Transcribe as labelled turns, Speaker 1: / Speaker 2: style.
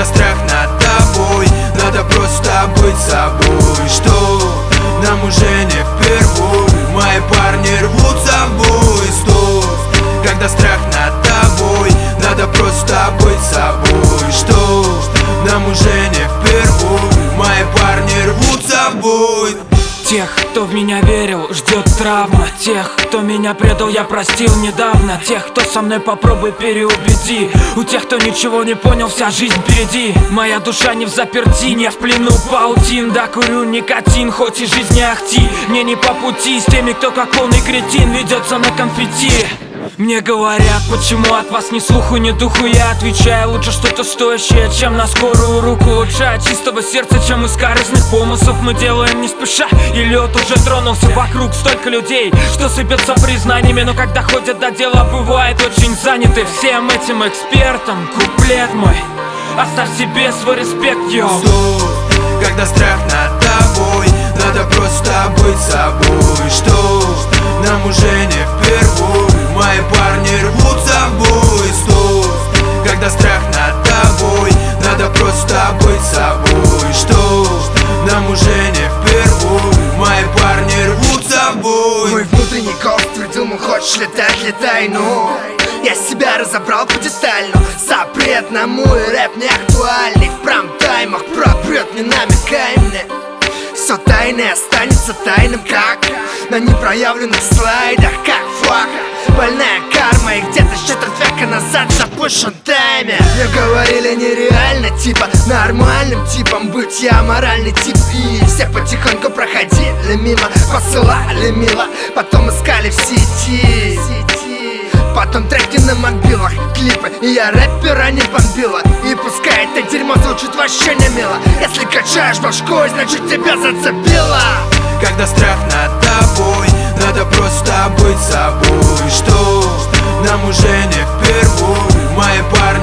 Speaker 1: когда страх над тобой, надо просто быть собой. Что нам уже не впервой, мои парни рвутся в бой. Стой, когда страх над тобой, надо просто быть собой. Что нам уже не впервой, мои парни рвутся в бой.
Speaker 2: Тех, кто в меня верил, ждет травма. Тех, кто меня предал, я простил недавно. Тех, кто со мной, попробуй переубеди. У тех, кто ничего не понял, вся жизнь впереди. Моя душа не в заперти, не в плену паутин. Да, курю никотин, хоть и жизнь не ахти. Мне не по пути с теми, кто как полный кретин ведется на конфетти. Мне говорят, почему от вас ни слуху, ни духу. Я отвечаю, лучше что-то стоящее, чем на скорую руку. Лучше от чистого сердца, чем из корыстных помыслов. Мы делаем не спеша, и лед уже тронулся. Вокруг столько людей, что сыпятся признаниями, но когда ходят до дела, бывает очень заняты. Всем этим экспертам куплет мой: оставь себе свой респект, йоу.
Speaker 1: Стой, когда страх над тобой, надо просто быть собой. Что нам уже не впервой, мои парни рвутся в бой. Стой, когда страх над тобой, надо просто быть собой. Что нам уже не впервой, мои парни рвутся в бой.
Speaker 3: Мой внутренний голос твердил, мол, хочешь летать, летай, ну. Я себя разобрал по детально. Запрет на мой рэп не актуальный. В прайм-таймах пропрет, не намекай мне. Все тайное останется тайным, как на непроявленных слайдах, как флаг. Больная карма, и где-то четверть века назад запущен таймер. Мне говорили нереально, типа нормальным типом быть, я моральный тип. И все потихоньку проходили мимо, посылали мило, потом искали в сети. Потом треки на мобилах, клипы, и я рэпера не бомбила. И пускай это дерьмо звучит вообще не мило, если качаешь башкой, значит тебя зацепило.
Speaker 1: Когда страх над тобой, надо просто быть собой. Что нам уже не впервой, мои парни